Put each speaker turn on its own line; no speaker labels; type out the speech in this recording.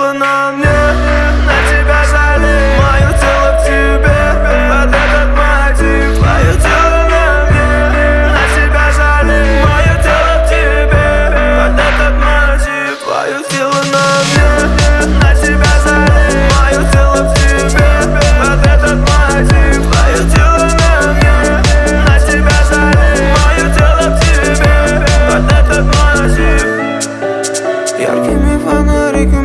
тело на мне, на тебя жалеет. Мое тело в тебе, под этот мотив. Твое тело на мне, на тебя жалеет. Мое тело в тебе, под этот мотив. Твое тело на мне, на тебя жалеет. Мое тело в тебе, под этот мотив. Твое тело на мне, на тебя жалеет. Мое тело в тебе, под этот мотив. Яркими фонариками